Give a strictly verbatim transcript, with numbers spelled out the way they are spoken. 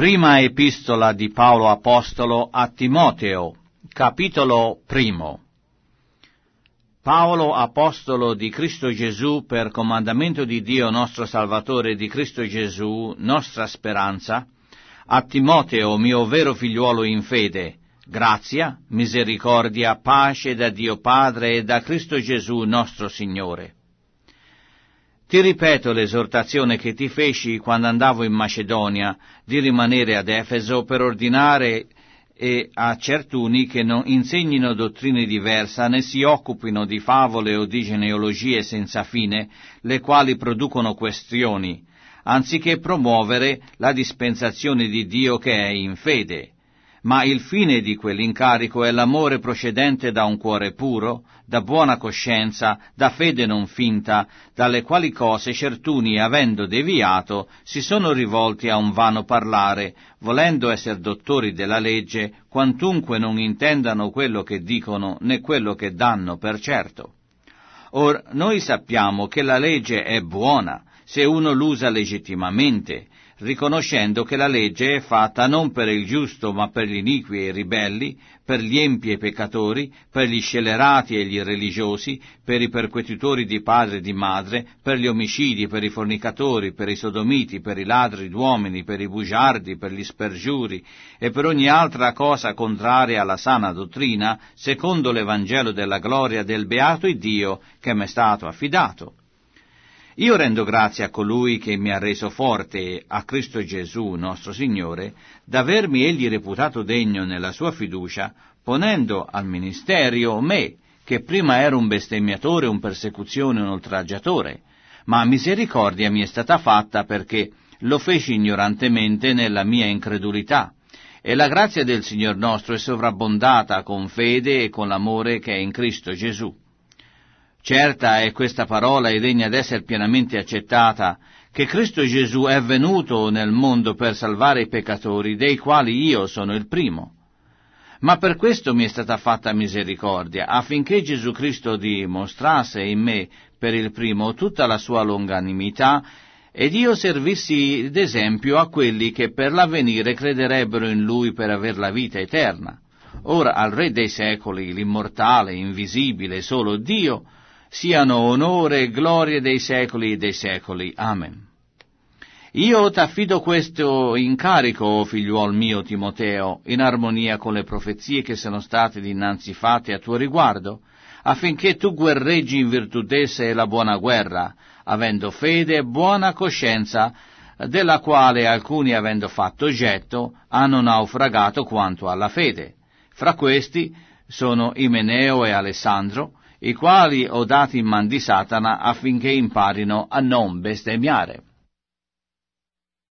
Prima epistola di Paolo Apostolo a Timoteo, capitolo primo. Paolo, apostolo di Cristo Gesù, per comandamento di Dio nostro Salvatore, di Cristo Gesù, nostra speranza, a Timoteo, mio vero figliuolo in fede, grazia, misericordia, pace da Dio Padre e da Cristo Gesù nostro Signore. Ti ripeto l'esortazione che ti feci quando andavo in Macedonia, di rimanere ad Efeso per ordinare e a certuni che non insegnino dottrine diverse, né si occupino di favole o di genealogie senza fine, le quali producono questioni, anziché promuovere la dispensazione di Dio che è in fede. Ma il fine di quell'incarico è l'amore procedente da un cuore puro, da buona coscienza, da fede non finta, dalle quali cose certuni, avendo deviato, si sono rivolti a un vano parlare, volendo essere dottori della legge, quantunque non intendano quello che dicono né quello che danno per certo. Or noi sappiamo che la legge è buona, se uno l'usa legittimamente, riconoscendo che la legge è fatta non per il giusto, ma per gli iniqui e i ribelli, per gli empi e i peccatori, per gli scellerati e gli irreligiosi, per i perquetitori di padre e di madre, per gli omicidi, per i fornicatori, per i sodomiti, per i ladri d'uomini, per i bugiardi, per gli spergiuri e per ogni altra cosa contraria alla sana dottrina, secondo l'Evangelo della gloria del beato Iddio che mi è stato affidato. Io rendo grazie a colui che mi ha reso forte, a Cristo Gesù, nostro Signore, d'avermi egli reputato degno nella sua fiducia, ponendo al ministerio me, che prima ero un bestemmiatore, un persecuzione, un oltraggiatore, ma misericordia mi è stata fatta perché lo feci ignorantemente nella mia incredulità, e la grazia del Signor nostro è sovrabbondata con fede e con l'amore che è in Cristo Gesù. Certa è questa parola e degna d'essere pienamente accettata, che Cristo Gesù è venuto nel mondo per salvare i peccatori, dei quali io sono il primo. Ma per questo mi è stata fatta misericordia, affinché Gesù Cristo dimostrasse in me per il primo tutta la sua longanimità, ed io servissi d'esempio a quelli che per l'avvenire crederebbero in Lui per aver la vita eterna. Ora al Re dei secoli, l'immortale, invisibile, solo Dio, siano onore e gloria dei secoli e dei secoli. Amen. Io t'affido questo incarico, o figliuol mio Timoteo, in armonia con le profezie che sono state dinanzi fatte a tuo riguardo, affinché tu guerreggi in virtù d'esse e la buona guerra, avendo fede e buona coscienza, della quale alcuni, avendo fatto getto, hanno naufragato quanto alla fede. Fra questi sono Imeneo e Alessandro, i quali ho dati in man di Satana affinché imparino a non bestemmiare.